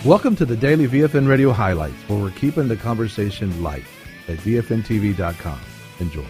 Welcome to the Daily VFN Radio Highlights, where we're keeping the conversation light at VFNTV.com. Enjoy.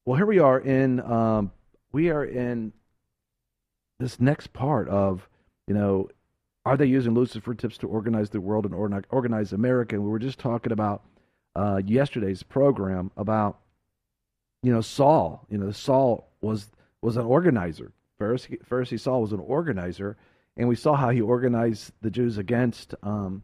Well, here we are in this next part of, you know, are they using Lucifer tips to organize the world and organize America? And we were just talking about yesterday's program about, Saul. Saul was an organizer. Pharisee Saul was an organizer, and we saw how he organized the Jews against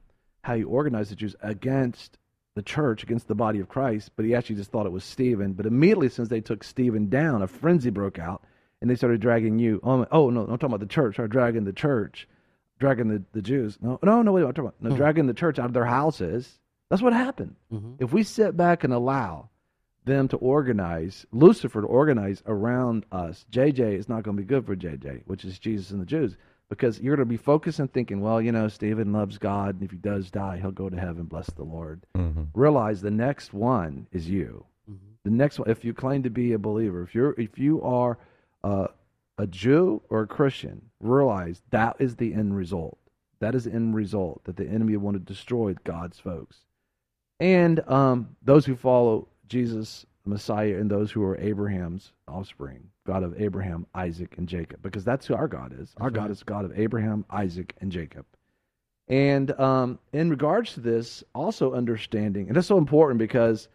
the church, against the body of Christ. But he actually just thought it was Stephen. But immediately, since they took Stephen down, a frenzy broke out, and they started dragging you. Oh no, I'm talking about the church. Started dragging the church, dragging the Jews. No, wait, I'm talking about dragging the church out of their houses. That's what happened. Mm-hmm. If we sit back and allow them to organize, Lucifer to organize around us, JJ is not going to be good for JJ, which is Jesus and the Jews, because you're going to be focused and thinking, well, Stephen loves God, and if he does die, he'll go to heaven, bless the Lord. Mm-hmm. Realize the next one is you. Mm-hmm. The next one, if you claim to be a believer, if you are a Jew or a Christian, realize that is the end result. That is the end result, that the enemy will want to destroy God's folks. And those who follow Jesus, the Messiah, and those who are Abraham's offspring, God of Abraham, Isaac, and Jacob, because that's who our God is. Our God is God of Abraham, Isaac, and Jacob. And in regards to this, also understanding, and that's so important because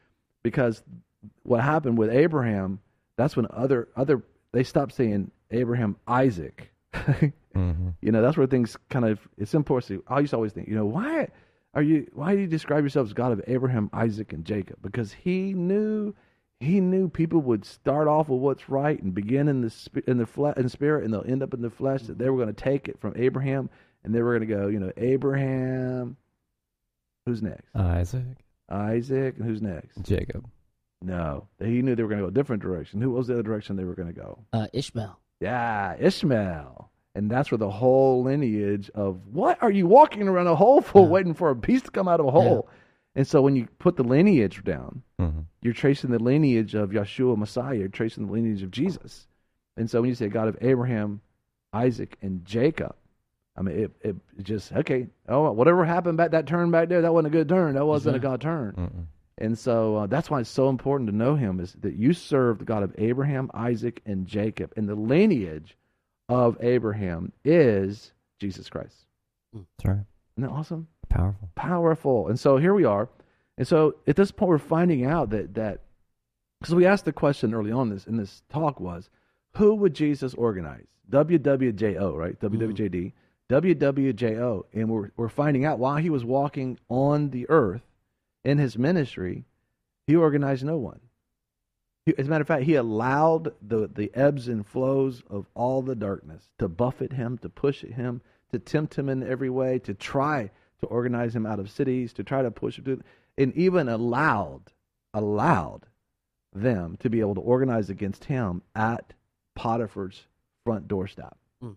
what happened with Abraham, that's when they stopped saying Abraham, Isaac. Mm-hmm. That's where things it's important. I used to always think, why do you describe yourself as God of Abraham, Isaac, and Jacob? Because he knew people would start off with what's right and begin in the spirit, and they'll end up in the flesh. That they were going to take it from Abraham, and they were going to go, Abraham. Who's next? Isaac, and who's next? Jacob. No, he knew they were going to go a different direction. Who was the other direction they were going to go? Ishmael. Yeah, Ishmael. And that's where the whole lineage of, what are you walking around a hole for, waiting for a piece to come out of a hole? Yeah. And so when you put the lineage down, mm-hmm. you're tracing the lineage of Yeshua Messiah, you're tracing the lineage of Jesus. And so when you say God of Abraham, Isaac, and Jacob, I mean, it just, okay, whatever happened that turn back there, that wasn't a good turn. That wasn't a God turn. Mm-mm. And so that's why it's so important to know him, is that you serve the God of Abraham, Isaac, and Jacob. And the lineage of Abraham is Jesus Christ. That's right. Isn't that awesome? Powerful. And so here we are. And so at this point, we're finding out that because we asked the question early on in this talk was, who would Jesus organize? WWJO, right? WWJD. WWJO. And we're finding out while he was walking on the earth in his ministry, he organized no one. As a matter of fact, he allowed the ebbs and flows of all the darkness to buffet him, to push at him, to tempt him in every way, to try to organize him out of cities, to try to push him to, and even allowed them to be able to organize against him at Potiphar's front doorstep.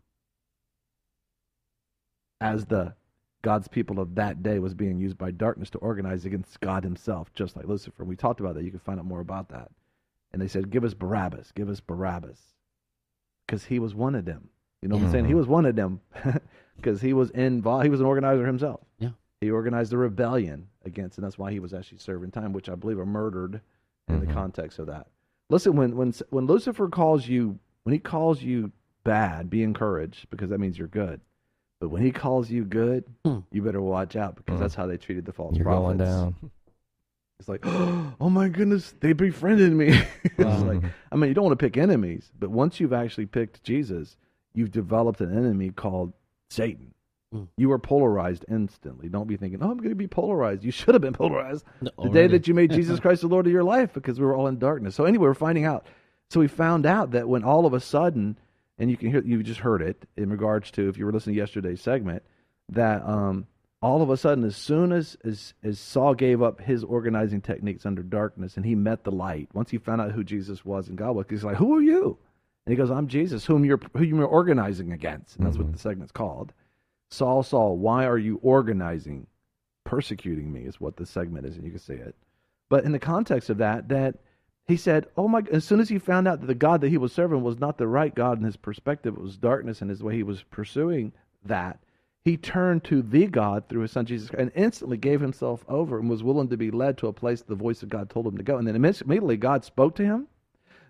As God's people of that day was being used by darkness to organize against God himself, just like Lucifer. We talked about that. You can find out more about that. And they said, give us Barabbas, because he was one of them. You know what I'm saying? He was one of them because he was involved. He was an organizer himself. Yeah. He organized a rebellion against, and that's why he was actually serving time, which I believe are murdered in the context of that. Listen, when Lucifer calls you, when he calls you bad, be encouraged, because that means you're good. But when he calls you good, you better watch out, because that's how they treated the false prophets. You're going down. It's like, oh my goodness, they befriended me. It's like, I mean, you don't want to pick enemies, but once you've actually picked Jesus, you've developed an enemy called Satan. You are polarized instantly. Don't be thinking, I'm going to be polarized. You should have been polarized the day that you made Jesus Christ the Lord of your life, because we were all in darkness. So anyway, we're finding out. So we found out that when all of a sudden, and you can hear, you just heard it in regards to, if you were listening to yesterday's segment, that all of a sudden, as soon as Saul gave up his organizing techniques under darkness and he met the light, once he found out who Jesus was and God was, he's like, who are you? And he goes, I'm Jesus, whom you're organizing against. And that's what the segment's called. Saul, Saul, why are you organizing? Persecuting me is what the segment is, and you can see it. But in the context of that he said, oh my, as soon as he found out that the God that he was serving was not the right God in his perspective, it was darkness in his way he was pursuing that, he turned to the God through his son Jesus Christ and instantly gave himself over and was willing to be led to a place the voice of God told him to go. And then immediately God spoke to him.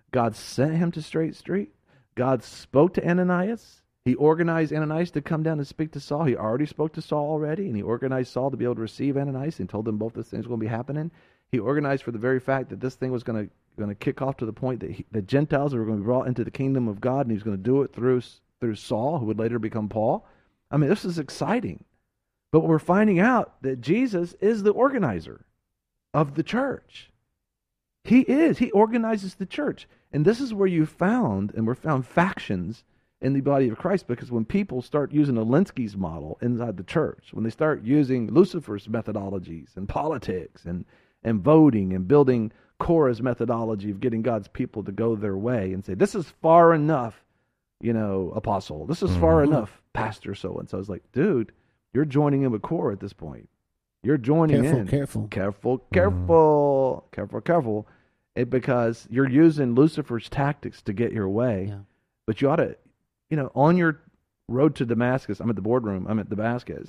God sent him to Straight Street. God spoke to Ananias. He organized Ananias to come down and speak to Saul. He already spoke to Saul already, and he organized Saul to be able to receive Ananias and told them both those things were going to be happening. He organized for the very fact that this thing was going to kick off to the point that the Gentiles were going to be brought into the kingdom of God, and he was going to do it through Saul, who would later become Paul. I mean, this is exciting. But we're finding out that Jesus is the organizer of the church. He is. He organizes the church. And this is where we're found factions in the body of Christ, because when people start using Alinsky's model inside the church, when they start using Lucifer's methodologies and politics and voting and building Korah's methodology of getting God's people to go their way and say, this is far enough, apostle. This is far enough, pastor so-and-so. It's like, dude, you're joining in with Korah at this point. You're joining in. Careful. Because you're using Lucifer's tactics to get your way. Yeah. But you ought to, on your road to Damascus, I'm at the boardroom, I'm at Damascus,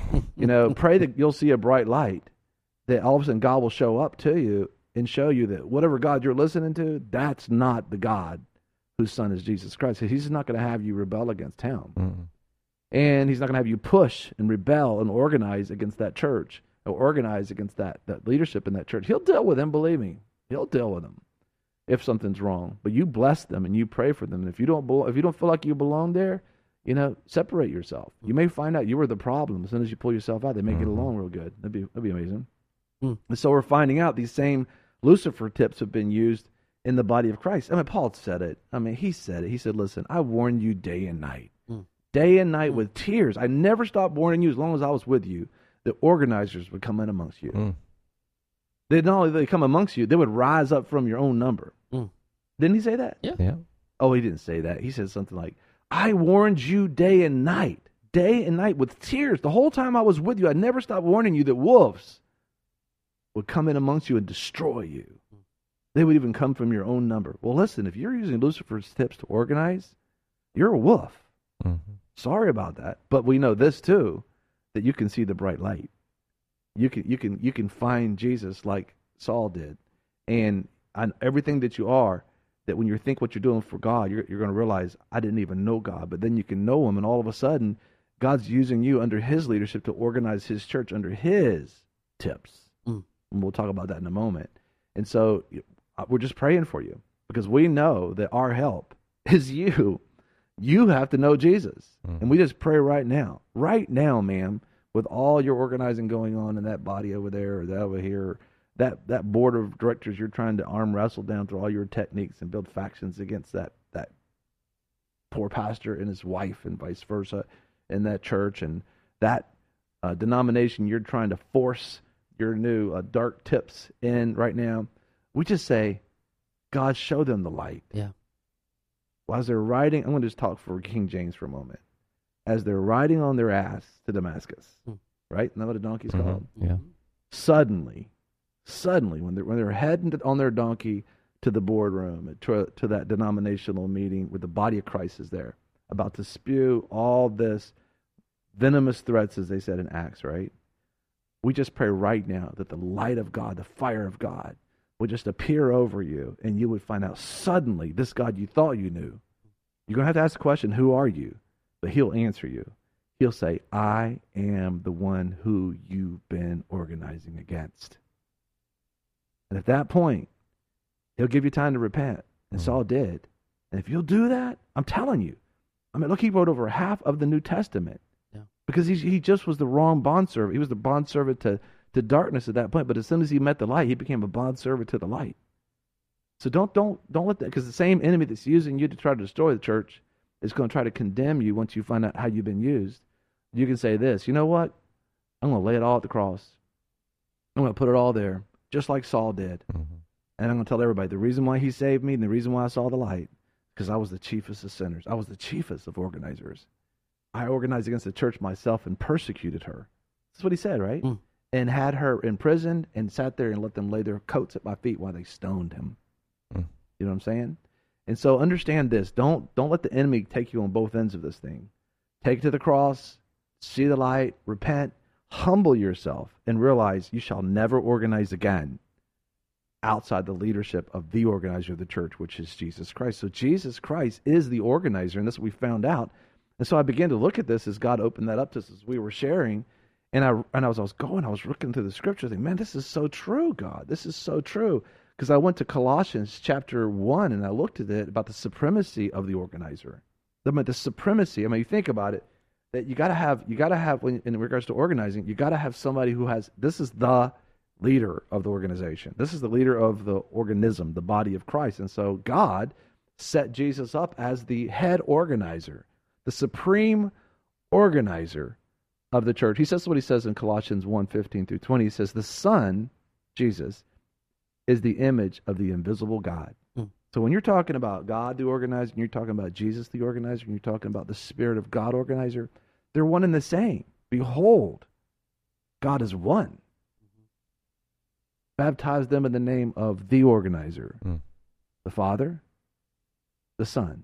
pray that you'll see a bright light, that all of a sudden God will show up to you and show you that whatever God you're listening to, that's not the God whose son is Jesus Christ. He's not going to have you rebel against him. Mm-hmm. And he's not going to have you push and rebel and organize against that church or organize against that leadership in that church. He'll deal with them, believe me. He'll deal with them if something's wrong. But you bless them and you pray for them. And if you don't feel like you belong there, separate yourself. You may find out you were the problem. As soon as you pull yourself out, they may get along real good. That'd be amazing. And so we're finding out these same Lucifer tips have been used in the body of Christ. Paul said it. He said it. He said, listen, I warn you day and night. Day and night with tears. I never stopped warning you as long as I was with you. The organizers would come in amongst you. They not only they come amongst you, they would rise up from your own number. Didn't he say that? Yeah. Oh, he didn't say that. He said something like, I warned you day and night with tears. The whole time I was with you, I never stopped warning you that wolves would come in amongst you and destroy you. They would even come from your own number. Well, listen, if you're using Lucifer's tips to organize, you're a wolf. Mm-hmm. Sorry about that. But we know this too, that you can see the bright light. You can find Jesus like Saul did. And on everything that you are, that when you think what you're doing for God, you're going to realize, I didn't even know God. But then you can know him, and all of a sudden, God's using you under his leadership to organize his church under his tips. And we'll talk about that in a moment. And so we're just praying for you, because we know that our help is you. You have to know Jesus. And we just pray right now, ma'am, with all your organizing going on in that body over there or that over here, that board of directors you're trying to arm wrestle down through all your techniques and build factions against that poor pastor and his wife and vice versa in that church, and that denomination you're trying to force your new dark tips in right now. We just say, God, show them the light. Yeah. Well, as they're riding, I'm going to just talk for King James for a moment. As they're riding on their ass to Damascus, right? Isn't that what a donkey's called? Yeah. Suddenly, when they're heading on their donkey to the boardroom, to that denominational meeting where the body of Christ is there, about to spew all this venomous threats, as they said in Acts, right? We just pray right now that the light of God, the fire of God, would just appear over you, and you would find out suddenly this God you thought you knew. You're going to have to ask the question, who are you? But he'll answer you. He'll say, I am the one who you've been organizing against. And at that point, he'll give you time to repent. And Saul did. And if you'll do that, I'm telling you. Look, he wrote over half of the New Testament. Yeah. Because he just was the wrong bondservant. He was the bondservant to darkness at that point. But as soon as he met the light, he became a bondservant to the light. So don't let that, because the same enemy that's using you to try to destroy the church is going to try to condemn you once you find out how you've been used. You can say this, you know what? I'm going to lay it all at the cross. I'm going to put it all there, just like Saul did. Mm-hmm. And I'm going to tell everybody the reason why he saved me and the reason why I saw the light, because I was the chiefest of sinners. I was the chiefest of organizers. I organized against the church myself and persecuted her. That's what he said, right? And had her imprisoned and sat there and let them lay their coats at my feet while they stoned him. You know what I'm saying? And so understand this. Don't let the enemy take you on both ends of this thing. Take it to the cross, see the light, repent, humble yourself, and realize you shall never organize again outside the leadership of the organizer of the church, which is Jesus Christ. So Jesus Christ is the organizer, and this is what we found out. And so I began to look at this as God opened that up to us as we were sharing. And I was looking through the scripture, thinking, man, this is so true, God. This is so true. Because I went to Colossians chapter 1 and I looked at it about the supremacy of the organizer. The supremacy. I mean, you think about it, that you got to have when, in regards to organizing, you got to have somebody who has, this is the leader of the organization. This is the leader of the organism, the body of Christ. And so God set Jesus up as the head organizer, the supreme organizer of the church. He says what he says in Colossians 1:15 through 20. He says, the Son, Jesus, is the image of the invisible God. So when you're talking about God the organizer, and you're talking about Jesus the organizer, and you're talking about the Spirit of God organizer, they're one and the same. Behold, God is one. Baptize them in the name of the organizer, the Father, the Son,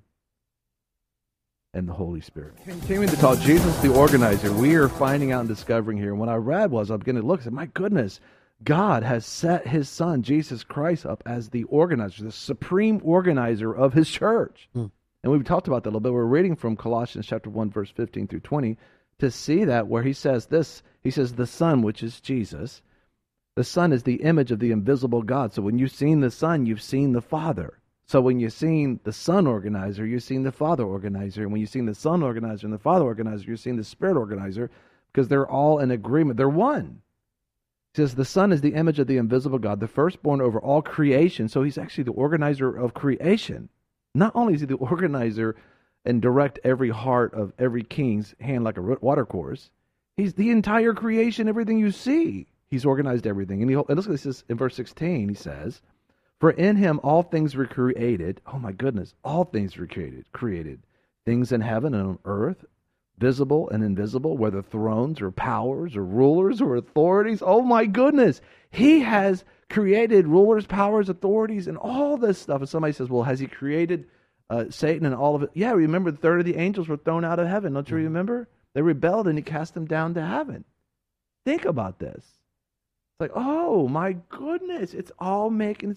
and the Holy Spirit. Continuing to talk Jesus the organizer, we are finding out and discovering here. And what I read was, I began to look and said, my goodness, God has set his Son, Jesus Christ, up as the organizer, the supreme organizer of his church. And we've talked about that a little bit. We're reading from Colossians chapter 1, verse 15 through 20, to see that where he says this, he says, the Son, which is Jesus, the Son is the image of the invisible God. So when you've seen the Son, you've seen the Father. So when you've seen the Son organizer, you've seen the Father organizer. And when you've seen the Son organizer and the Father organizer, you've seen the Spirit organizer, because they're all in agreement. They're one. He says the Son is the image of the invisible God, the firstborn over all creation. So he's actually the organizer of creation. Not only is he the organizer and direct every heart of every king's hand like a water course, he's the entire creation, everything you see. He's organized everything. And look at this in verse 16. He says, for in him all things were created. Oh my goodness. All things were created. Things in heaven and on earth, visible and invisible, whether thrones or powers or rulers or authorities. Oh my goodness. He has created rulers, powers, authorities, and all this stuff. And somebody says, well, has he created Satan and all of it? Yeah, remember the third of the angels were thrown out of heaven. Don't you remember? They rebelled and he cast them down to heaven. Think about this. It's like, oh my goodness, it's all making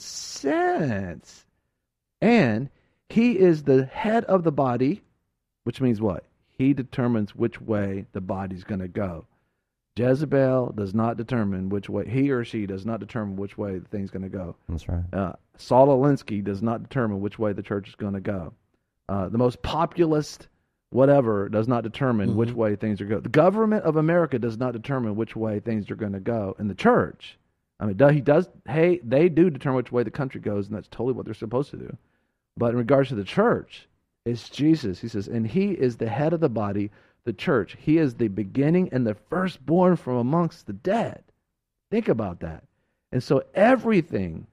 sense. And he is the head of the body, which means what? He determines which way the body's going to go. Jezebel does not determine which way, he or she does not determine which way the thing's going to go. That's right. Saul Alinsky does not determine which way the church is going to go. The most populist whatever does not determine which way things are going. The government of America does not determine which way things are going to go. In the church, I mean, they do determine which way the country goes, and that's totally what they're supposed to do. But in regards to the church, it's Jesus. He says, and he is the head of the body, the church. He is the beginning and the firstborn from amongst the dead. Think about that. And so everything,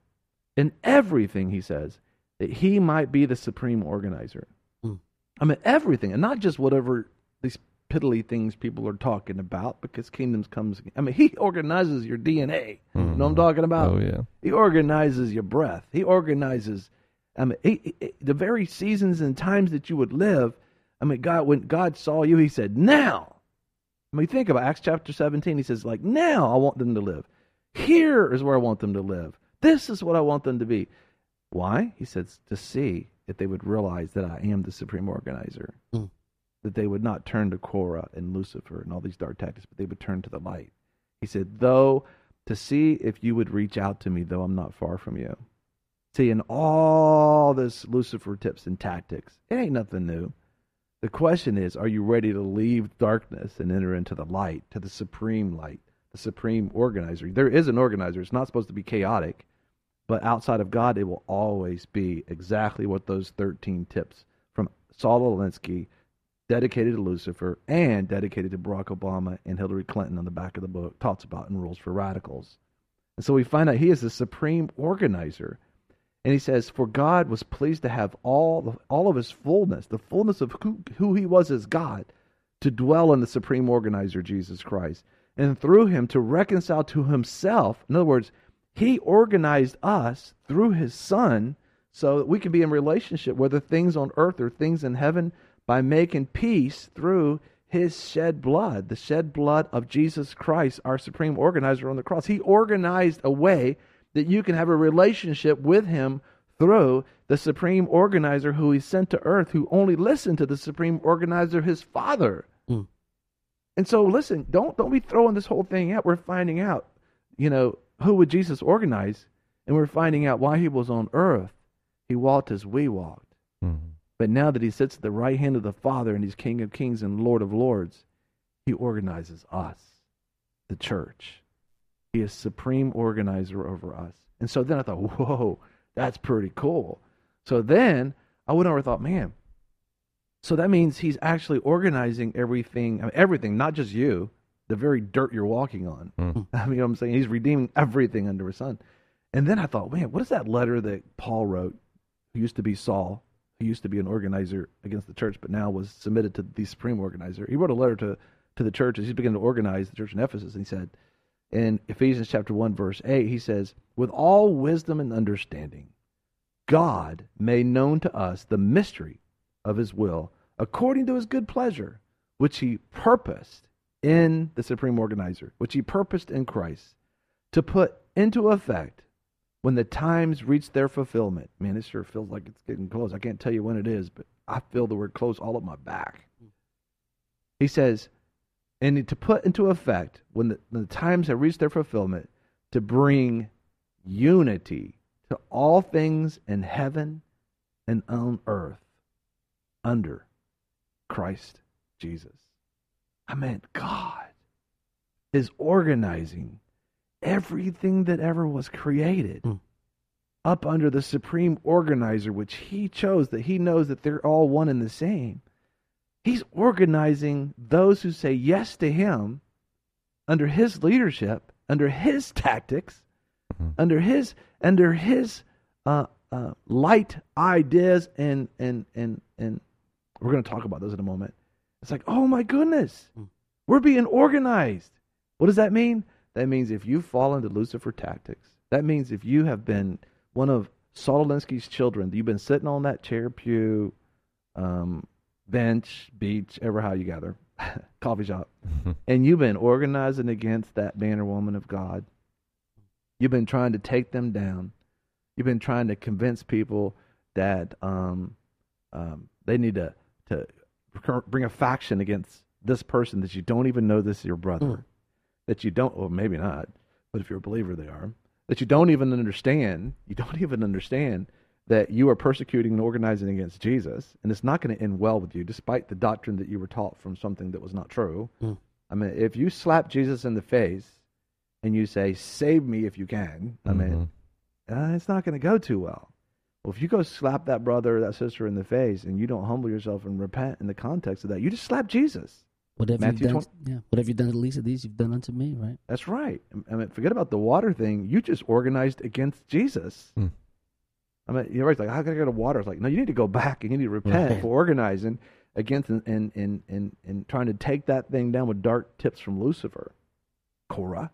he says, that he might be the supreme organizer. I mean, everything, and not just whatever these piddly things people are talking about, because kingdoms comes. I mean, he organizes your DNA. You know what I'm talking about? Oh, yeah. He organizes your breath. He organizes, I mean, the very seasons and times that you would live. I mean, when God saw you, he said, now. I mean, think about Acts chapter 17. He says, like, now I want them to live. Here is where I want them to live. This is what I want them to be. Why? He says, to see if they would realize that I am the supreme organizer. That they would not turn to Korah and Lucifer and all these dark tactics, but they would turn to the light. He said, though, to see if you would reach out to me, though I'm not far from you. See, in all this Lucifer tips and tactics, it ain't nothing new. The question is, are you ready to leave darkness and enter into the light, to the supreme light, the supreme organizer? There is an organizer. It's not supposed to be chaotic. But outside of God, it will always be exactly what those 13 tips from Saul Alinsky, dedicated to Lucifer and dedicated to Barack Obama and Hillary Clinton on the back of the book, talks about in Rules for Radicals. And so we find out he is the supreme organizer. And he says, for God was pleased to have all of his fullness, the fullness of who he was as God, to dwell in the supreme organizer, Jesus Christ. And through him to reconcile to himself. In other words, he organized us through his Son so that we can be in relationship, whether things on earth or things in heaven, by making peace through his shed blood, the shed blood of Jesus Christ, our supreme organizer on the cross. He organized a way that you can have a relationship with him through the supreme organizer who he sent to earth, who only listened to the supreme organizer, his Father. Mm. And so listen, don't be throwing this whole thing out. We're finding out, who would Jesus organize, and we're finding out why he was on earth. He walked as we walked. Mm-hmm. But now that he sits at the right hand of the Father and he's King of Kings and Lord of Lords, he organizes us, the church. He is supreme organizer over us. And so then I thought, whoa, that's pretty cool. So then I went over and thought, man, so that means he's actually organizing everything, not just you, the very dirt you're walking on. Mm. I mean, what I'm saying, he's redeeming everything under his son. And then I thought, man, what is that letter that Paul wrote, who used to be Saul, who used to be an organizer against the church, but now was submitted to the supreme organizer? He wrote a letter to the church as he began to organize the church in Ephesus. And he said, in Ephesians chapter 1, verse 8, he says, with all wisdom and understanding, God made known to us the mystery of his will, according to his good pleasure, which he purposed in the supreme organizer, which he purposed in Christ, to put into effect when the times reach their fulfillment. Man, this sure feels like it's getting close. I can't tell you when it is, but I feel the word close all up my back. He says, and to put into effect when the times have reached their fulfillment, to bring unity to all things in heaven and on earth under Christ Jesus. I meant God is organizing everything that ever was created up under the supreme organizer, which he chose, that he knows that they're all one and the same. He's organizing those who say yes to him under his leadership, under his tactics, under his light ideas, and we're going to talk about those in a moment. It's like, oh my goodness, we're being organized. What does that mean? That means if you fall into Lucifer tactics, that means if you have been one of Saul Alinsky's children, you've been sitting on that chair, pew, bench, beach, ever how you gather, coffee shop, and you've been organizing against that man or woman of God. You've been trying to take them down. You've been trying to convince people that they need to bring a faction against this person that you don't even know this is your brother, that you don't, or maybe not, but if you're a believer they are, that you don't even understand that you are persecuting and organizing against Jesus, and it's not going to end well with you, despite the doctrine that you were taught from something that was not true. I mean, if you slap Jesus in the face and you say, save me if you can, I mean, it's not going to go too well. Well, if you go slap that brother or that sister in the face and you don't humble yourself and repent in the context of that, you just slap Jesus. What have you done? Yeah. What have you done to the least of these? You've done unto me, right? That's right. I mean, forget about the water thing. You just organized against Jesus. I mean, you're right. Like, how can I go to water? It's like, no, you need to go back and you need to repent for organizing against and trying to take that thing down with dark tips from Lucifer, Korah.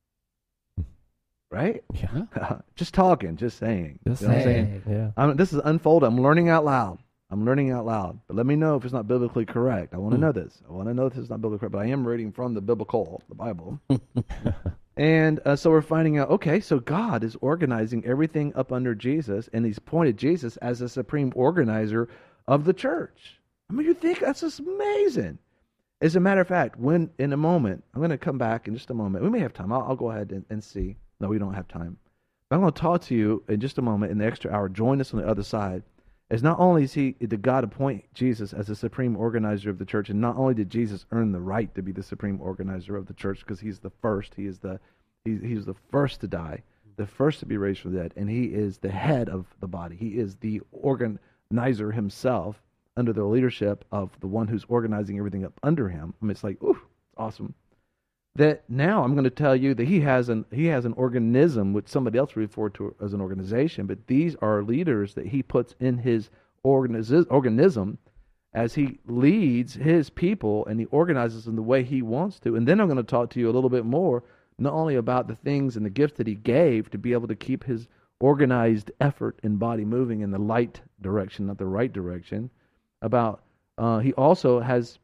Right? Yeah. Just talking, just saying. Just you know what I'm saying? Yeah. This is unfolding. I'm learning out loud. But let me know if it's not biblically correct. I want to know this. I want to know if it's not biblically correct. But I am reading from the biblical, the Bible. And so we're finding out, okay, so God is organizing everything up under Jesus, and he's appointed Jesus as the supreme organizer of the church. I mean, you think that's just amazing. As a matter of fact, in a moment, I'm going to come back in just a moment. We may have time. I'll go ahead and see. No, we don't have time. But I'm going to talk to you in just a moment in the extra hour. Join us on the other side. As not only did God appoint Jesus as the supreme organizer of the church, and not only did Jesus earn the right to be the supreme organizer of the church, because he's the first, he's the first to die, the first to be raised from the dead, and he is the head of the body. He is the organizer himself under the leadership of the one who's organizing everything up under him. I mean, it's like, ooh, it's awesome. That now I'm going to tell you that he has an organism, which somebody else referred to as an organization, but these are leaders that he puts in his organism as he leads his people and he organizes in the way he wants to. And then I'm going to talk to you a little bit more, not only about the things and the gifts that he gave to be able to keep his organized effort and body moving in the light direction, not the right direction, about he also has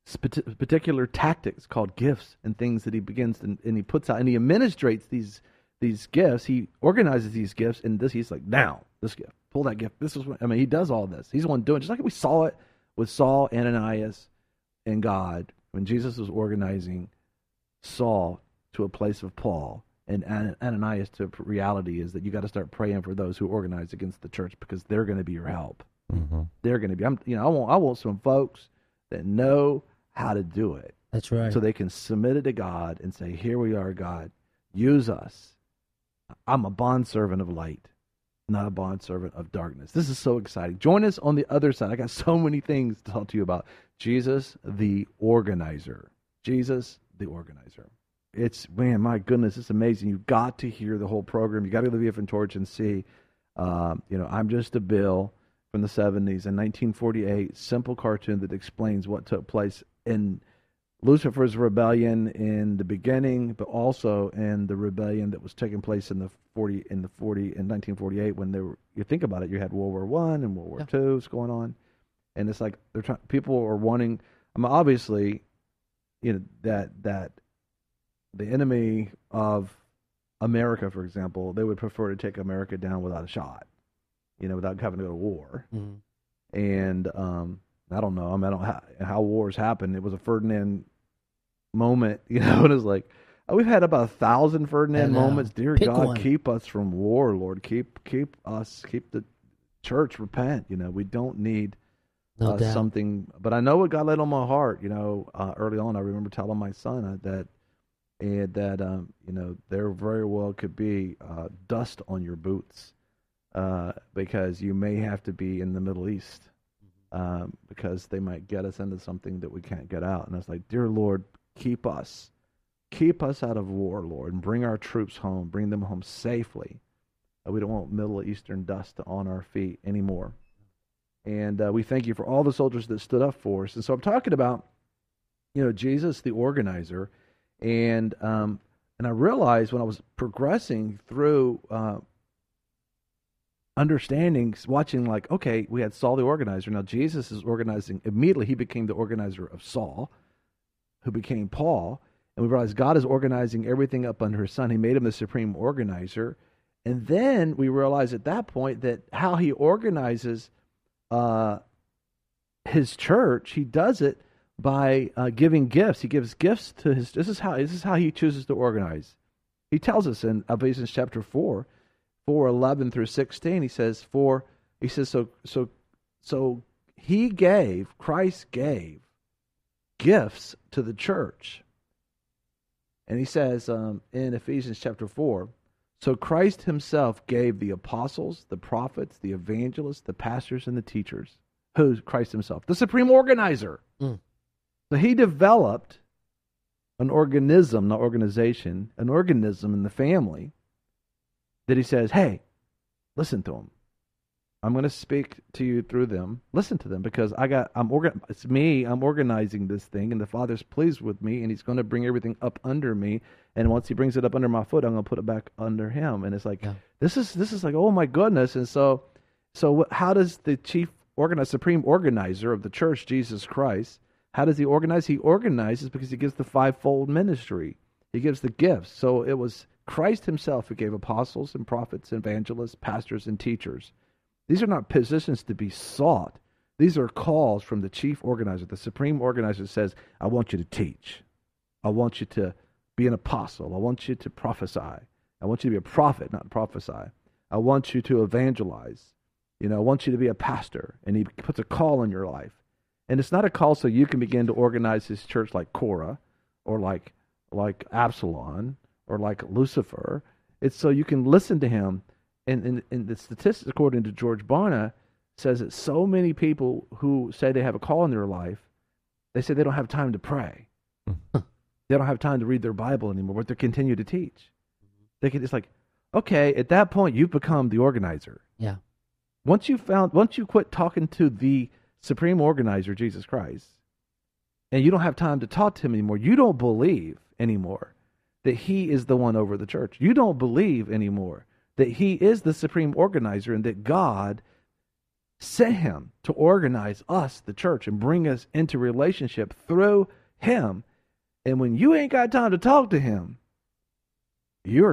particular tactics called gifts and things that he begins and he puts out, and he administrates these gifts. He organizes these gifts, and he's like, now, this gift, pull that gift. This is what, he does all this. He's the one doing it. Just like we saw it with Saul, Ananias, and God, when Jesus was organizing Saul to a place of Paul, and Ananias to reality, is that you got to start praying for those who organize against the church, because they're going to be your help. Mm-hmm. They're going to be. I want some folks that know how to do it. That's right. So they can submit it to God and say, "Here we are, God. Use us. I'm a bondservant of light, not a bondservant of darkness." This is so exciting. Join us on the other side. I got so many things to talk to you about. Jesus, the organizer. Jesus, the organizer. It's, man, my goodness, it's amazing. You've got to hear the whole program. You got to go to the VF Torch and see. I'm Just a Bill from the 70s, in 1948, simple cartoon that explains what took place in Lucifer's rebellion in the beginning, but also in the rebellion that was taking place in 1948, when you think about it, you had World War I and World War II was going on, and it's like people are wanting. Obviously, that the enemy of America, for example, they would prefer to take America down without a shot, without having to go to war. Mm-hmm. And I don't know. I don't know how wars happen. It was a Ferdinand moment, and it's like, we've had about 1,000 Ferdinand moments. Dear God, one. Keep us from war, Lord. Keep the church, repent. We don't need something. But I know what God laid on my heart. Early on, I remember telling my son that there very well could be dust on your boots, because you may have to be in the Middle East, because they might get us into something that we can't get out. And I was like, dear Lord, keep us out of war, Lord, and bring our troops home, bring them home safely. We don't want Middle Eastern dust on our feet anymore. And we thank you for all the soldiers that stood up for us. And so I'm talking about, Jesus, the organizer. And I realized when I was progressing through understanding, watching, like, okay, we had Saul the organizer. Now Jesus is organizing. Immediately he became the organizer of Saul, who became Paul. And we realized God is organizing everything up under his son. He made him the supreme organizer. And then we realized at that point that how he organizes his church, he does it by giving gifts. He gives gifts to his. This is how he chooses to organize. He tells us in Ephesians chapter 4:11 through 16. He says, Christ gave gifts to the church. And he says in Ephesians chapter 4, so Christ himself gave the apostles, the prophets, the evangelists, the pastors, and the teachers. Who's Christ himself? The supreme organizer. Mm. So he developed an organism, not organization, an organism in the family that he says, hey, listen to them. I'm going to speak to you through them. Listen to them, because I'm organizing this thing, and the Father's pleased with me, and he's going to bring everything up under me. And once he brings it up under my foot, I'm going to put it back under him. And it's like, this is like, oh my goodness. And so how does the supreme organizer of the church, Jesus Christ, how does he organize? He organizes because he gives the fivefold ministry. He gives the gifts. So it was Christ himself who gave apostles and prophets, evangelists, pastors, and teachers. These are not positions to be sought. These are calls from the chief organizer. The supreme organizer says, I want you to teach. I want you to be an apostle. I want you to prophesy. I want you to be a prophet, not prophesy. I want you to evangelize. I want you to be a pastor. And he puts a call in your life. And it's not a call so you can begin to organize his church like Korah, or like Absalom, or like Lucifer. It's so you can listen to him. And the statistics, according to George Barna, says that so many people who say they have a call in their life, they say they don't have time to pray. They don't have time to read their Bible anymore, but they continue to teach. It's like, okay, at that point, you've become the organizer. Yeah. Once you quit talking to the supreme organizer, Jesus Christ, and you don't have time to talk to him anymore, you don't believe anymore that he is the one over the church. You don't believe anymore that he is the supreme organizer, and that God sent him to organize us, the church, and bring us into relationship through him. And when you ain't got time to talk to him, you're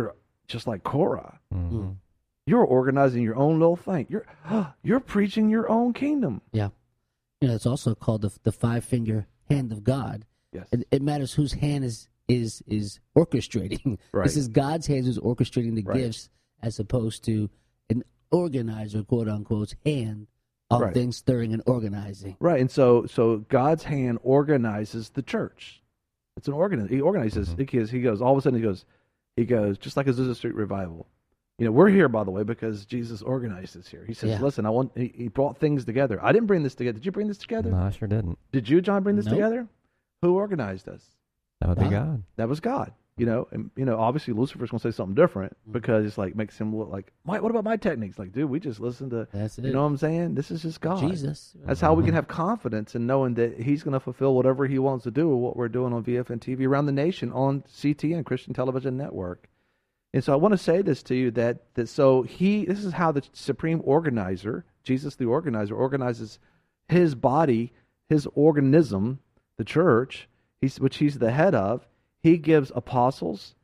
just like Korah. Mm-hmm. You're organizing your own little thing. You're preaching your own kingdom. Yeah. It's also called the five-finger hand of God. Yes. It matters whose hand is orchestrating. Right. This is God's hand who's orchestrating the Right. gifts, as opposed to an organizer, quote unquote, hand on Right. things stirring and organizing. Right, and so God's hand organizes the church. It's an organ. He organizes. He goes. All of a sudden, he goes. Just like Azusa Street revival. We're here, by the way, because Jesus organized this here. He says, Yeah. "Listen, He brought things together. I didn't bring this together. Did you bring this together? No, I sure didn't. Did you, John, bring this Nope. together? Who organized us? That would be Wow. God. That was God. And obviously Lucifer's going to say something different because it's like makes him look like, what about my techniques? Like, dude, we just listen to. That's it. You know what I'm saying? This is just God. Jesus. That's how we can have confidence in knowing that He's going to fulfill whatever He wants to do with what we're doing on VFN TV around the nation on CTN, Christian Television Network. And so I want to say this to you that this is how the supreme organizer, Jesus the organizer, organizes His body, His organism, the church, which He's the head of. He gives apostles.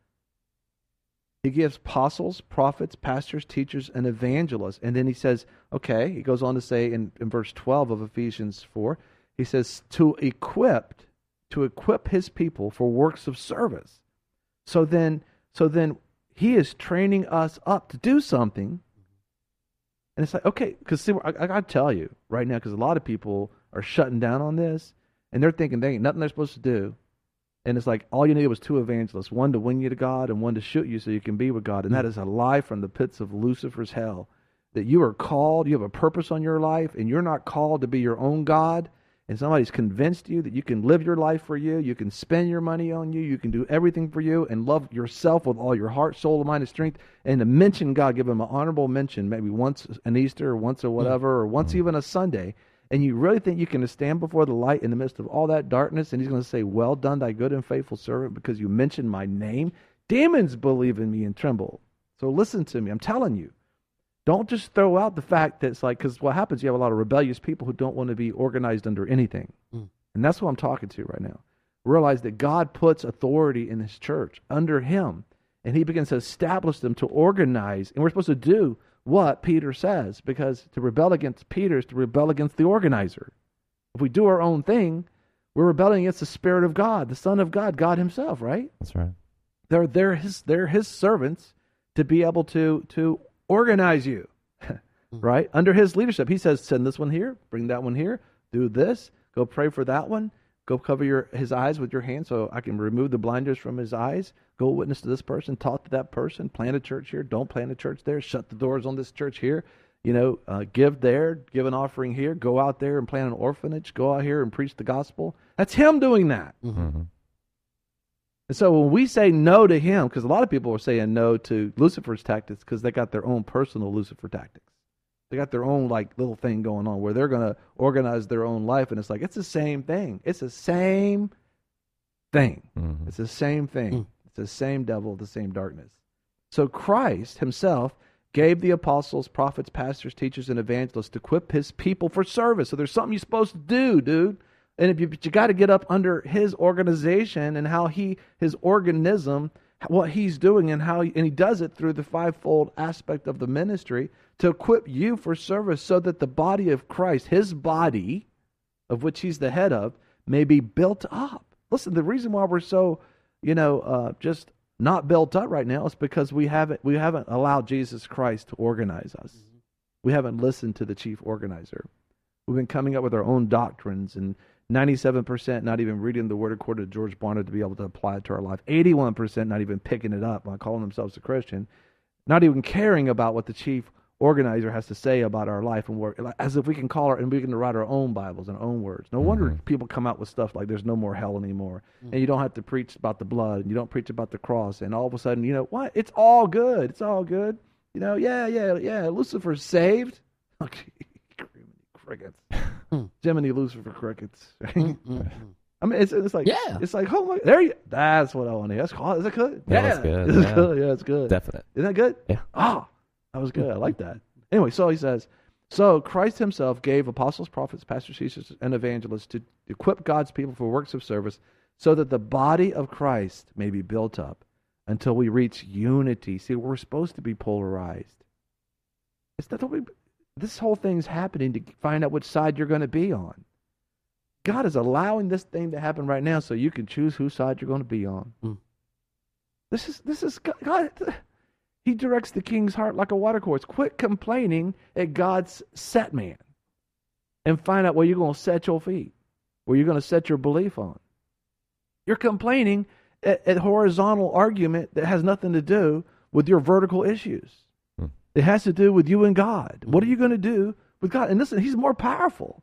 He gives apostles, prophets, pastors, teachers, and evangelists. And then he says, okay, he goes on to say in verse 12 of Ephesians 4, he says, to equip his people for works of service. So then he is training us up to do something. And it's like, okay, because see, I got to tell you right now, because a lot of people are shutting down on this, and they're thinking they ain't nothing they're supposed to do. And it's like all you needed was two evangelists, one to win you to God and one to shoot you so you can be with God. And that is a lie from the pits of Lucifer's hell. That you are called, you have a purpose on your life, and you're not called to be your own God. And somebody's convinced you that you can live your life for you, you can spend your money on you, you can do everything for you, and love yourself with all your heart, soul, mind, and strength. And to mention God, give Him an honorable mention, maybe once an Easter, or once or whatever, or once even a Sunday. And you really think you can stand before the light in the midst of all that darkness, and He's going to say, well done, thy good and faithful servant, because you mentioned my name? Demons believe in me and tremble. So listen to me. I'm telling you. Don't just throw out the fact that it's like, because what happens, you have a lot of rebellious people who don't want to be organized under anything. And that's what I'm talking to right now. Realize that God puts authority in His church under Him, and He begins to establish them to organize. And we're supposed to do what Peter says, because to rebel against Peter is to rebel against the organizer. If we do our own thing, we're rebelling against the Spirit of God, the Son of God, God Himself, right? That's right. They're His servants to be able to organize you, right? Under His leadership. He says, send this one here, bring that one here, do this, go pray for that one, go cover his eyes with your hand so I can remove the blinders from his eyes. Go witness to this person, talk to that person, plant a church here, don't plant a church there, shut the doors on this church here, give there, give an offering here, go out there and plant an orphanage, go out here and preach the gospel. That's Him doing that. Mm-hmm. And so when we say no to Him, because a lot of people are saying no to Lucifer's tactics because they got their own personal Lucifer tactics. They got their own little thing going on where they're going to organize their own life, and it's like, it's the same thing. It's the same thing. Mm-hmm. It's the same thing. It's the same devil, the same darkness. So Christ Himself gave the apostles, prophets, pastors, teachers, and evangelists to equip His people for service. So there's something you're supposed to do, dude. And but you got to get up under His organization and how His organism, what He's doing, and He does it through the fivefold aspect of the ministry to equip you for service, so that the body of Christ, His body, of which He's the head of, may be built up. Listen, the reason why we're so, just not built up right now is because we haven't allowed Jesus Christ to organize us. We haven't listened to the chief organizer. We've been coming up with our own doctrines, and 97% not even reading the Word according to George Barna to be able to apply it to our life. 81% not even picking it up by calling themselves a Christian. Not even caring about what the chief organizer has to say about our life and work, as if we can and we can write our own Bibles and our own words. No wonder people come out with stuff like there's no more hell anymore, and you don't have to preach about the blood, and you don't preach about the cross, and all of a sudden, what? It's all good. It's all good. Yeah. Lucifer's saved. Crickets. Jiminy Lucifer crickets. I mean, it's like, yeah. It's like, oh my, there you. That's what I want to hear. Is that good? Yeah, that's good. Is it Yeah. good? Yeah, it's good. Definite. Isn't that good? Yeah. That was good. I like that. Anyway, so he says, so Christ Himself gave apostles, prophets, pastors, teachers, and evangelists to equip God's people for works of service, so that the body of Christ may be built up until we reach unity. See, we're supposed to be polarized. It's not that this whole thing's happening to find out which side you're going to be on. God is allowing this thing to happen right now so you can choose whose side you're going to be on. This is God. He directs the king's heart like a watercourse. Quit complaining at God's set man and find out where you're going to set your feet, where you're going to set your belief on. You're complaining at horizontal argument that has nothing to do with your vertical issues. It has to do with you and God. What are you going to do with God? And listen, he's more powerful.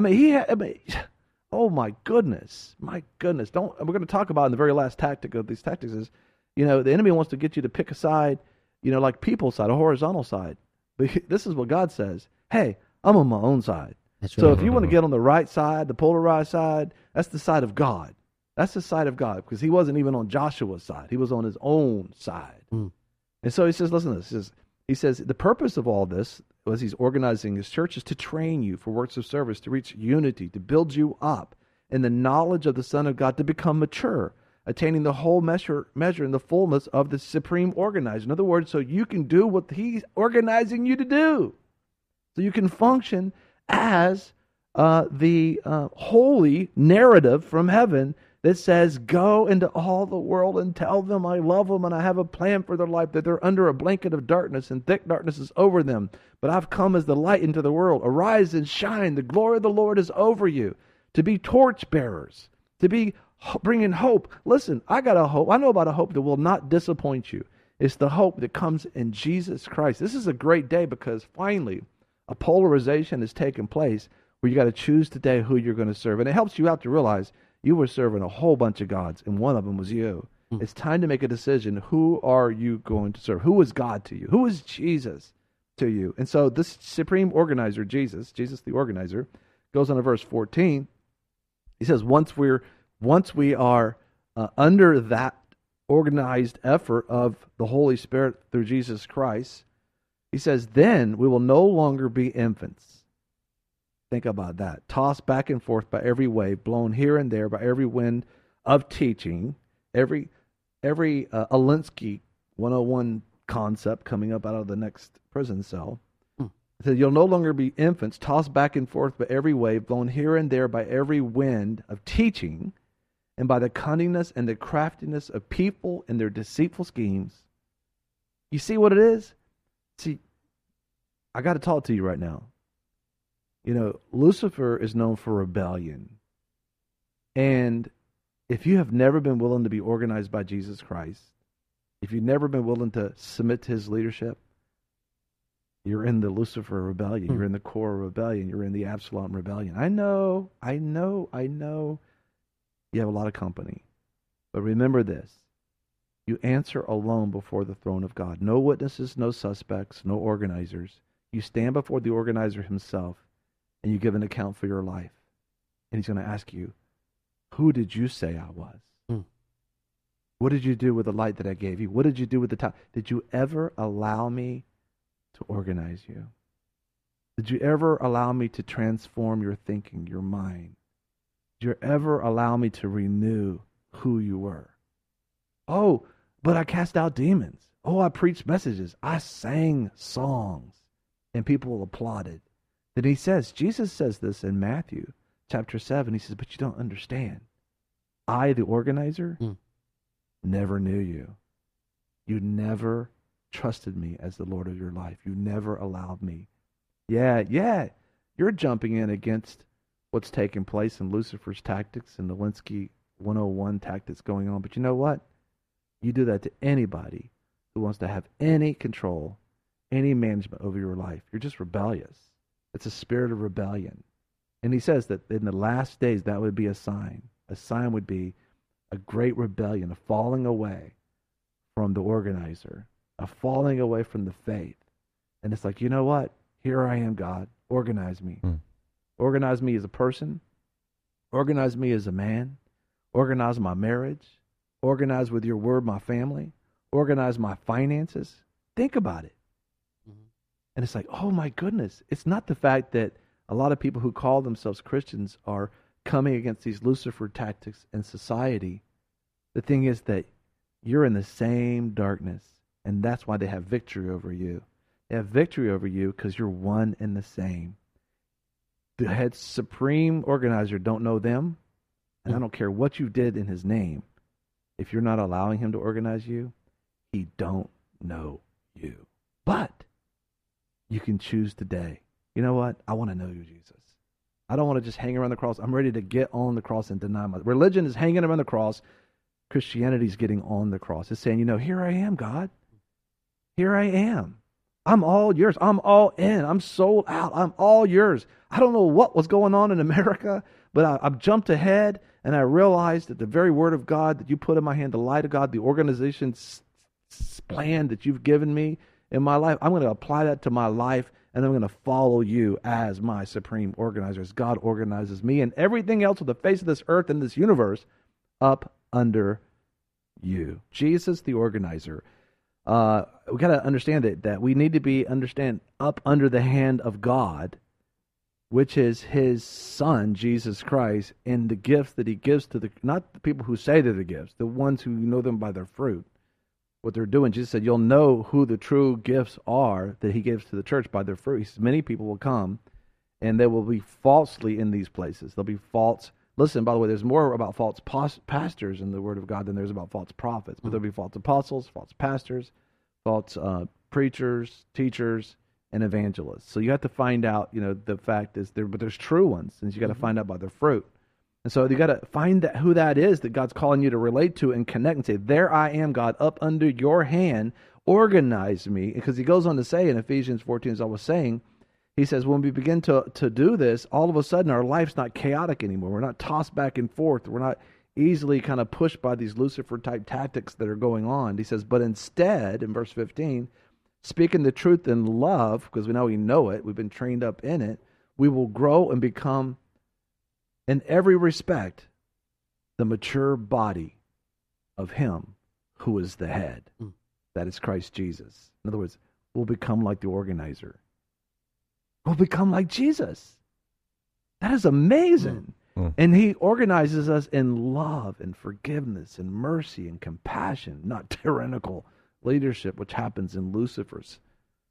Oh my goodness. We're going to talk about in the very last tactic of these tactics is, the enemy wants to get you to pick a side, like people's side, a horizontal side. But this is what God says. Hey, I'm on my own side. That's So right. if you want to get on the right side, the polarized side, that's the side of God. That's the side of God, because he wasn't even on Joshua's side. He was on his own side. And so he says, listen to this. He says, the purpose of all this, as he's organizing his church, is to train you for works of service, to reach unity, to build you up in the knowledge of the Son of God, to become mature, attaining the whole measure and the fullness of the supreme organizer. In other words, so you can do what he's organizing you to do. So you can function as the holy narrative from heaven that says, go into all the world and tell them I love them and I have a plan for their life, that they're under a blanket of darkness and thick darkness is over them. But I've come as the light into the world. Arise and shine. The glory of the Lord is over you. To be torch bearers, to be bringing hope. Listen, I got a hope. I know about a hope that will not disappoint you. It's the hope that comes in Jesus Christ. This is a great day because finally a polarization has taken place where you got to choose today who you're going to serve. And it helps you out to realize you were serving a whole bunch of gods, and one of them was you. It's time to make a decision. Who are you going to serve? Who is God to you? Who is Jesus to you? And so this supreme organizer, Jesus the organizer, goes on to verse 14. He says, once we are under that organized effort of the Holy Spirit through Jesus Christ, he says, then we will no longer be infants. Think about that. Tossed back and forth by every wave, blown here and there by every wind of teaching, every Alinsky 101 concept coming up out of the next prison cell. It says, you'll no longer be infants, tossed back and forth by every wave, blown here and there by every wind of teaching, and by the cunningness and the craftiness of people and their deceitful schemes. You see what it is? See, I got to talk to you right now. Lucifer is known for rebellion. And if you have never been willing to be organized by Jesus Christ, if you've never been willing to submit to his leadership, you're in the Lucifer rebellion. You're in the Korah rebellion. You're in the Absalom rebellion. I know. You have a lot of company. But remember this. You answer alone before the throne of God. No witnesses, no suspects, no organizers. You stand before the organizer himself, and you give an account for your life. And he's going to ask you, who did you say I was? What did you do with the light that I gave you? What did you do with the time? Did you ever allow me to organize you? Did you ever allow me to transform your thinking, your mind? Did you ever allow me to renew who you were? Oh, but I cast out demons. Oh, I preached messages. I sang songs. And people applauded. Then he says, Jesus says this in Matthew chapter 7. He says, but you don't understand. I, the organizer, never knew you. You never trusted me as the Lord of your life. You never allowed me. Yeah, you're jumping in against what's taking place in Lucifer's tactics and the Alinsky 101 tactics going on. But you know what? You do that to anybody who wants to have any control, any management over your life. You're just rebellious. It's a spirit of rebellion. And he says that in the last days, that would be a sign. A sign would be a great rebellion, a falling away from the organizer, a falling away from the faith. And it's like, you know what? Here I am, God. Organize me. Organize me as a person. Organize me as a man. Organize my marriage. Organize with your word my family. Organize my finances. Think about it. And it's like, oh my goodness. It's not the fact that a lot of people who call themselves Christians are coming against these Lucifer tactics in society. The thing is that You're in the same darkness, and that's why they have victory over you. They have victory over you because you're one and the same. The head supreme organizer don't know them, and I don't care what you did in his name. If you're not allowing him to organize you, he don't know you. But you can choose today. You know what? I want to know you, Jesus. I don't want to just hang around the cross. I'm ready to get on the cross and deny my... Religion is hanging around the cross. Christianity is getting on the cross. It's saying, here I am, God. Here I am. I'm all yours. I'm all in. I'm sold out. I'm all yours. I don't know what was going on in America, but I've jumped ahead and I realized that the very word of God that you put in my hand, the light of God, the organization's plan that you've given me in my life, I'm going to apply that to my life, and I'm going to follow you as my supreme organizer, as God organizes me and everything else on the face of this earth and this universe up under you. Jesus, the organizer. We got to understand that we need to understand up under the hand of God, which is his son, Jesus Christ, and the gifts that he gives to not the people who say they're the gifts, the ones who know them by their fruit, what they're doing. Jesus said, you'll know who the true gifts are that he gives to the church by their fruit. He says, many people will come and they will be falsely in these places. They'll be false. Listen, by the way, there's more about false pastors in the Word of God than there's about false prophets. But there'll be false apostles, false pastors, false preachers, teachers, and evangelists. So you have to find out, the fact is but there's true ones, and you got to find out by their fruit. And so you got to find who that is that God's calling you to relate to and connect and say, there I am, God, up under your hand, organize me. Because he goes on to say in Ephesians 14, as I was saying, he says, when we begin to do this, all of a sudden our life's not chaotic anymore. We're not tossed back and forth. We're not easily kind of pushed by these Lucifer-type tactics that are going on. He says, but instead, in verse 15, speaking the truth in love, because we know it, we've been trained up in it, we will grow and become, in every respect, the mature body of him who is the head. That is Christ Jesus. In other words, we'll become like the organizer. We'll become like Jesus. That is amazing. And he organizes us in love and forgiveness and mercy and compassion, not tyrannical leadership, which happens in Lucifer's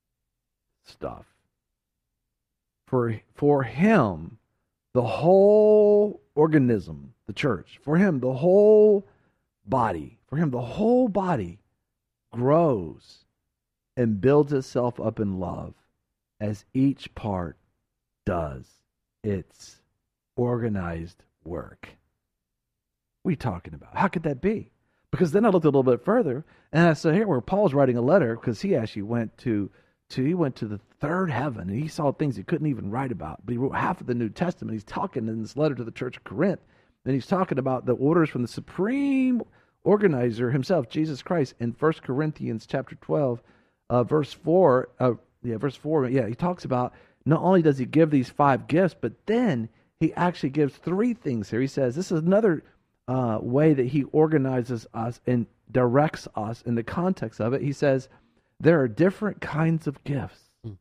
stuff. For him, the whole organism, the church, for him, the whole body grows and builds itself up in love as each part does its organized work. What are you talking about? How could that be? Because then I looked a little bit further, and I saw here where Paul's writing a letter, because he actually went to the third heaven, and he saw things he couldn't even write about. But he wrote half of the New Testament. He's talking in this letter to the church of Corinth, and he's talking about the orders from the supreme organizer himself, Jesus Christ, in 1 Corinthians chapter 12, verse 4. He talks about not only does he give these 5 gifts, but then he actually gives 3 things here. He says this is another way that he organizes us and directs us in the context of it. He says there are different kinds of gifts,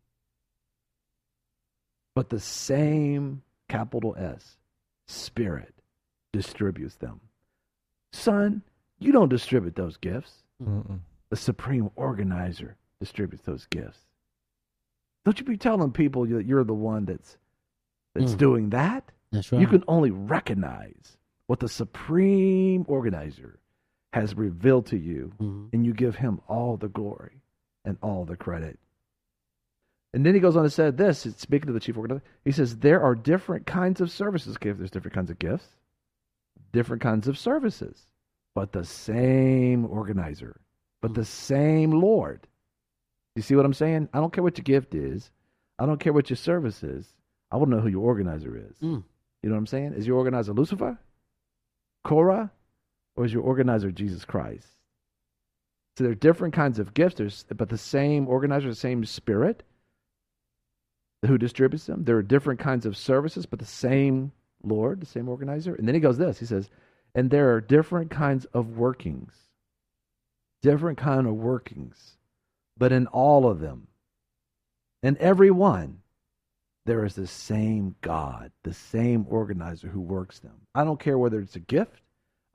but the same, capital S, Spirit distributes them. Son, you don't distribute those gifts. The supreme organizer distributes those gifts. Don't you be telling people that you're the one that's doing that. That's right. You can only recognize what the supreme organizer has revealed to you, and you give him all the glory and all the credit. And then he goes on to say this, speaking to the chief organizer, he says, there are different kinds of services. Okay, there's different kinds of gifts, different kinds of services, but the same organizer, but the same Lord. You see what I'm saying? I don't care what your gift is. I don't care what your service is. I want to know who your organizer is. You know what I'm saying? Is your organizer Lucifer, Korah, or is your organizer Jesus Christ? So there are different kinds of gifts, but the same organizer, the same Spirit who distributes them. There are different kinds of services, but the same Lord, the same organizer. And then he goes this, he says, and there are different kinds of workings. Different kind of workings. But in all of them, in every one, there is the same God, the same organizer who works them. I don't care whether it's a gift.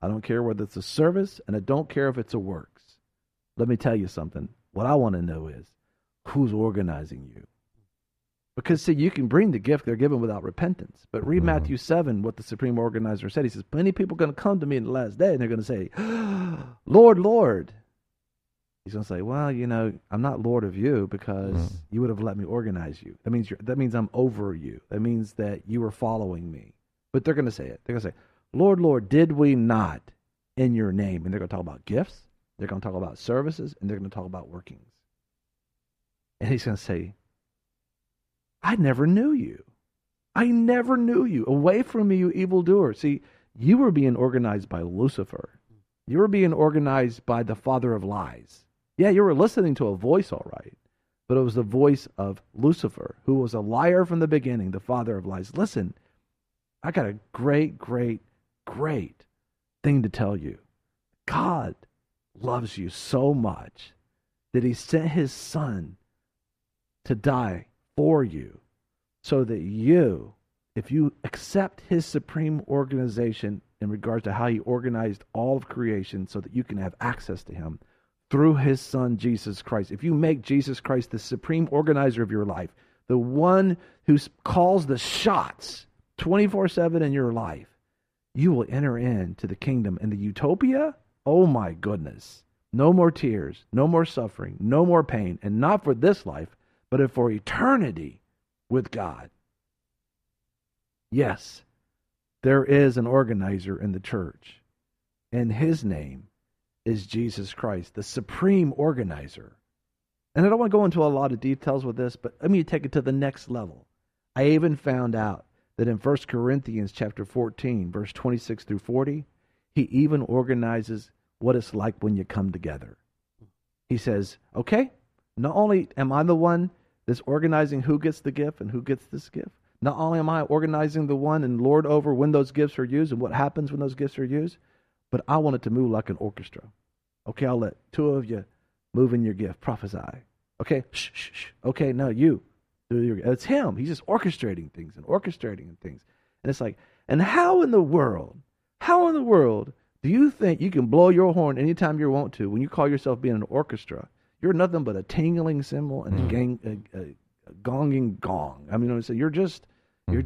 I don't care whether it's a service, and I don't care if it's a works. Let me tell you something. What I want to know is who's organizing you. Because, see, you can bring the gift they're given without repentance. But read Matthew 7, what the supreme organizer said. He says, many people are going to come to me in the last day, and they're going to say, Lord, Lord. He's going to say, well, you know, I'm not Lord of you because you would have let me organize you. That means I'm over you. That means that you were following me. But they're going to say it. They're going to say, Lord, Lord, did we not in your name? And they're going to talk about gifts. They're going to talk about services. And they're going to talk about workings. And he's going to say, I never knew you. I never knew you. Away from me, you evildoer. See, you were being organized by Lucifer. You were being organized by the father of lies. Yeah, you were listening to a voice, all right. But it was the voice of Lucifer, who was a liar from the beginning, the father of lies. Listen, I got a great, great, great thing to tell you. God loves you so much that he sent his son to die for you so that you, if you accept his supreme organization in regards to how he organized all of creation so that you can have access to him through his son, Jesus Christ. If you make Jesus Christ the supreme organizer of your life, the one who calls the shots 24/7 in your life, you will enter into the kingdom and the utopia. Oh my goodness. No more tears, no more suffering, no more pain, and not for this life, but for eternity with God. Yes, there is an organizer in the church, and his name is Jesus Christ, the supreme organizer. And I don't want to go into a lot of details with this, but let me take it to the next level. I even found out that in 1 Corinthians chapter 14, verse 26 through 40, he even organizes what it's like when you come together. He says, okay, not only am I the one that's organizing who gets the gift and who gets this gift, not only am I organizing the one and lord over when those gifts are used and what happens when those gifts are used, but I want it to move like an orchestra. Okay, I'll let two of you move in your gift, prophesy. Okay, shh, shh, shh. Okay, no, you. It's him. He's just orchestrating things. And it's like, and how in the world do you think you can blow your horn anytime you want to when you call yourself being an orchestra? You're nothing but a tingling cymbal and a gonging gong. I mean, so you're just, you're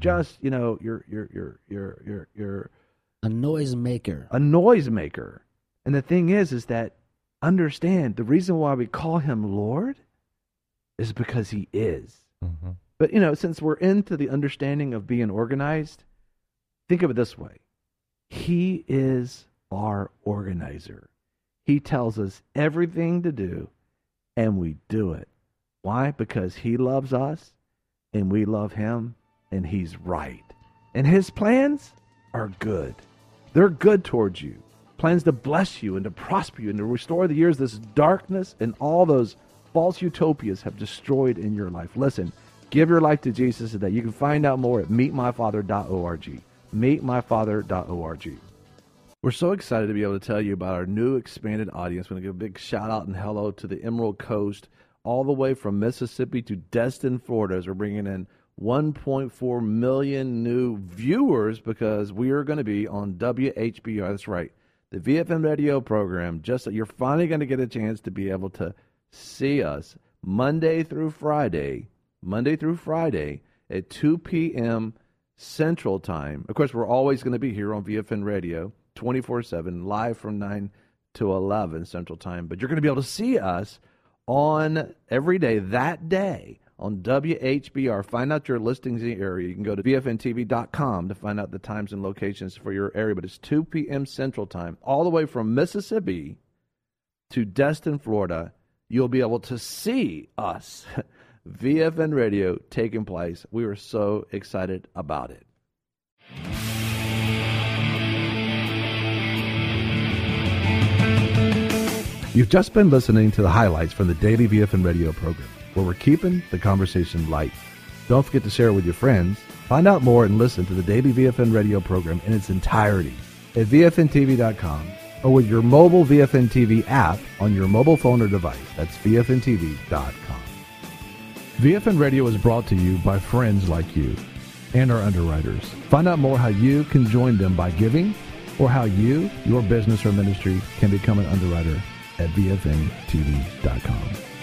a noise maker. A noise maker. And the thing is that understand the reason why we call him Lord is because he is. Mm-hmm. But, since we're into the understanding of being organized, think of it this way. He is our organizer. He tells us everything to do, and we do it. Why? Because he loves us, and we love him, and he's right. And his plans are good. They're good towards you. Plans to bless you and to prosper you and to restore the years this darkness and all those false utopias have destroyed in your life. Listen, give your life to Jesus today. You can find out more at meetmyfather.org. Meetmyfather.org. We're so excited to be able to tell you about our new expanded audience. We're going to give a big shout out and hello to the Emerald Coast, all the way from Mississippi to Destin, Florida, as we're bringing in 1.4 million new viewers because we are going to be on WHBR. That's right. The VFM radio program, just you're finally going to get a chance to be able to see us Monday through Friday at 2 p.m. Central Time. Of course, we're always going to be here on VFM Radio 24/7, live from 9 to 11 Central Time. But you're going to be able to see us on every day, that day, on WHBR. Find out your listings in the area. You can go to VFNTV.com to find out the times and locations for your area. But it's 2 p.m. Central Time, all the way from Mississippi to Destin, Florida. You'll be able to see us, VFN Radio, taking place. We are so excited about it. You've just been listening to the highlights from the daily VFN Radio program, where we're keeping the conversation light. Don't forget to share it with your friends. Find out more and listen to the daily VFN Radio program in its entirety at VFNTV.com or with your mobile VFN TV app on your mobile phone or device. That's VFNTV.com. VFN Radio is brought to you by friends like you and our underwriters. Find out more how you can join them by giving or how you, your business, or ministry can become an underwriter at bfntv.com.